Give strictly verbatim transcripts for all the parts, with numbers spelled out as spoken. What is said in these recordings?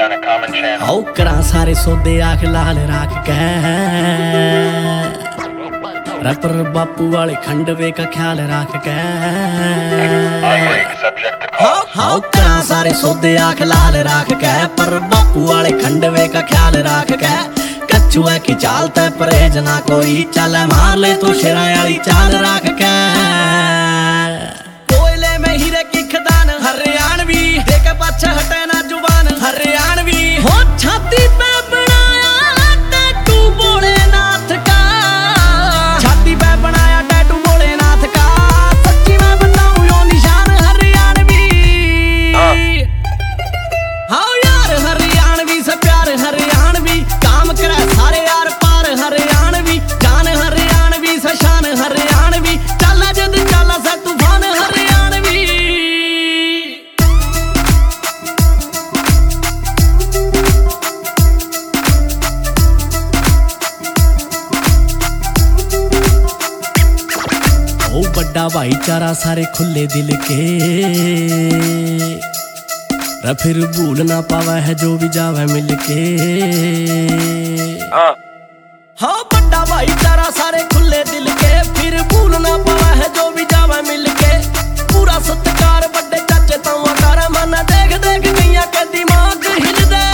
on a common channel. औकड़ा सारे सौदे आख लाल राख के रैपर बापू वाले खंडवे का ख्याल रख के औकड़ा सारे सौदे आख लाल रख के पर बापू वाले खंडवे का ख्याल रख के कछुआ की चाल ते परहेज ना कोई चल मार ले तो शेरा वाली चाल रख के कोयले में हीरे की खदान हरियाणवी देख पाछे हटे ना जुबान हरियाणवी हो छाती पे बनाया टैटू भोलेनाथ का छाती पे बनाया टैटू भोलेनाथ का सच्ची मैं बताऊं यो निशान हरियाणवी हाँ यार हरियाणवी से प्यार हरियाणवी काम करे सारे यार पार हरियाणवी जान हरियाणवी से शान हरियाणवी चल जद चला सा तूफान हरियाणवी ओ बड़ा भाईचारा सारे खुले दिल के रे फिर भूल ना पावा है जो भी जावे मिलके हाँ हाँ बड़ा भाईचारा सारे खुले दिल के फिर भूल ना पावा है जो भी जावे मिलके पूरा सत्कार बड़े चाचे तवा कर मन देख देख गैया के दिमाग हिल दे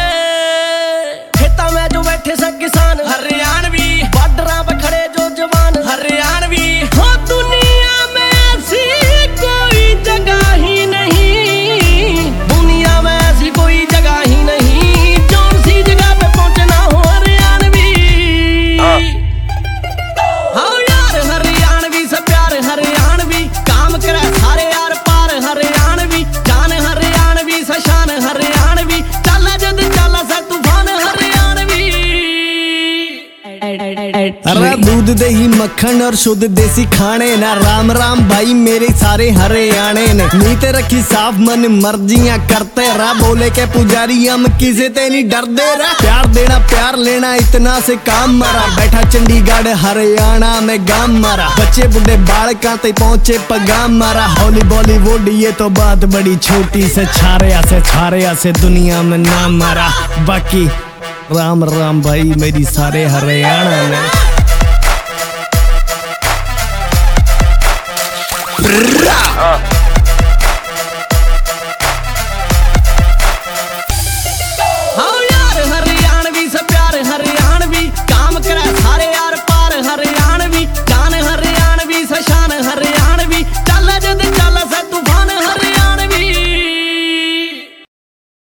खेता में जो बैठे सब किसान हरियाणवी बॉर्डर पे खड़े जो जवान हरियाणवी हाँ दुनिया में ऐसी कोई जगह ही नहीं दुनिया में ऐसी कोई जगह ही नहीं जौन सी जगह पे पहुंचना हो हरियाणवी हाँ यार हरियाणवी से प्यार हरियाणवी काम करे सारे यार पार हरियाणवी जान हरियाणवी से शान हरियाणवी चल जद चला सा तूफान हरियाणवी अरे दूध दही मक्खन और शुद्ध देसी खाने ना राम राम भाई मेरे सारे हरियाणे ने नीत रखी साफ मन मर्जियां करते रहा बोले के पुजारी हम किसे ते नहीं डर दे रहा प्यार देना प्यार लेना इतना से काम मरा बैठा चंडीगढ़ हरियाणा में गांव मारा बच्चे बुढ़े बाल कांते पहुंचे पगाम मारा हॉली बॉलीवुड ये तो बात बड़ी छोटी से छारे से छारे से दुनिया में नाम मारा बाकी राम राम भाई मेरी सारे हरियाणा में।